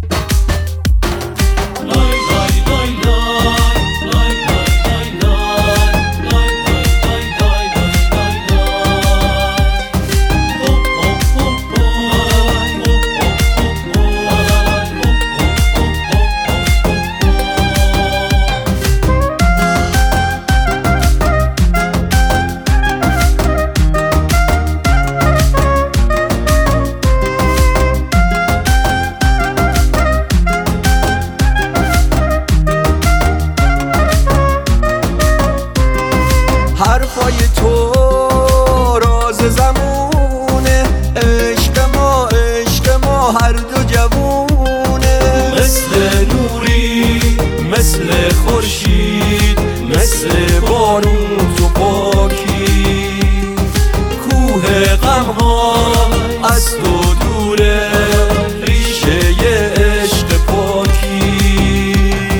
حرفای تو راز زمونه، عشق ما هر دو جوونه. مثل نوری مثل خورشید، مثل بارون تو پاکی. کوه غمها از تو دوره، ریشه عشق پاکی.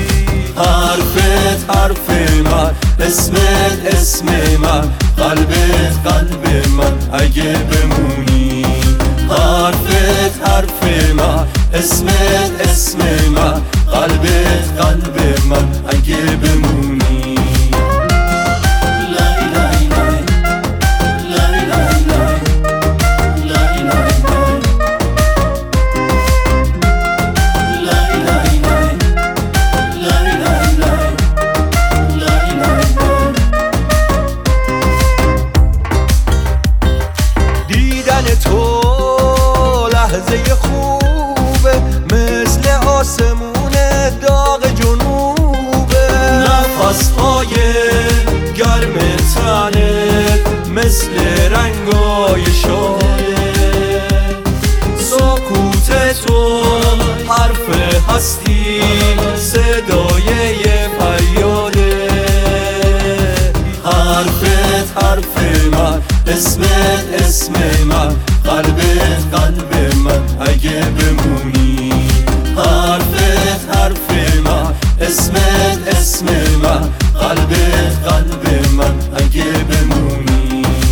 حرفت حرف من، اسمت اسم من، قلبت قلب من اگه بمونی. حرفت حرف من، اسمت اسم من، قلبت قلب من اگه بمونی. تو لحظه خوبه، مثل آسمون داغ جنوبه. نفس‌های گرم تنت مثل رنگای شاله. سکوت تو حرف هستی، صدای فریاده. حرفت حرف من، اسمت اسم من، قلبت قلب من اگه بمونی. حرفت حرف من، اسمت اسم من، قلبت قلب من اگه بمونی.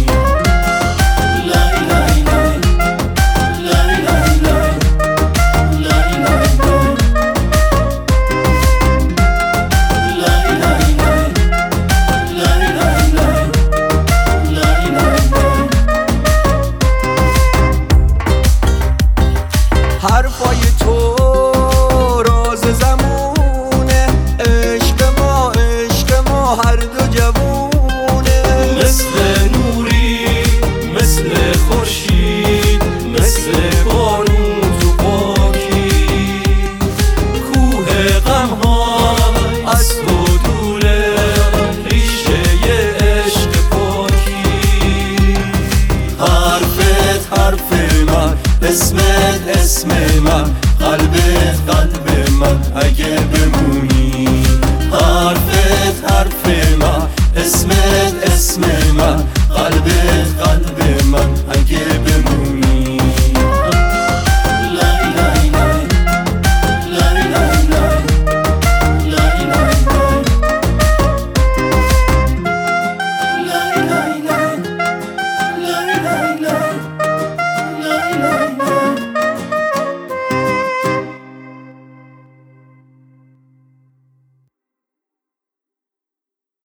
حرفای تو راز زمونه، عشق ما هر دو جوونه. مثل نوری مثل خورشید، مثل بارون تو پاکی. کوه غمها از تو دوره، ریشه عشق پاکی. حرفت حرف من، اسمت اسم من، قلبت قلب من اگه بمونی. حرفت حرف من، اسمت اسم من، قلبت قلب من اگه بمونی. لا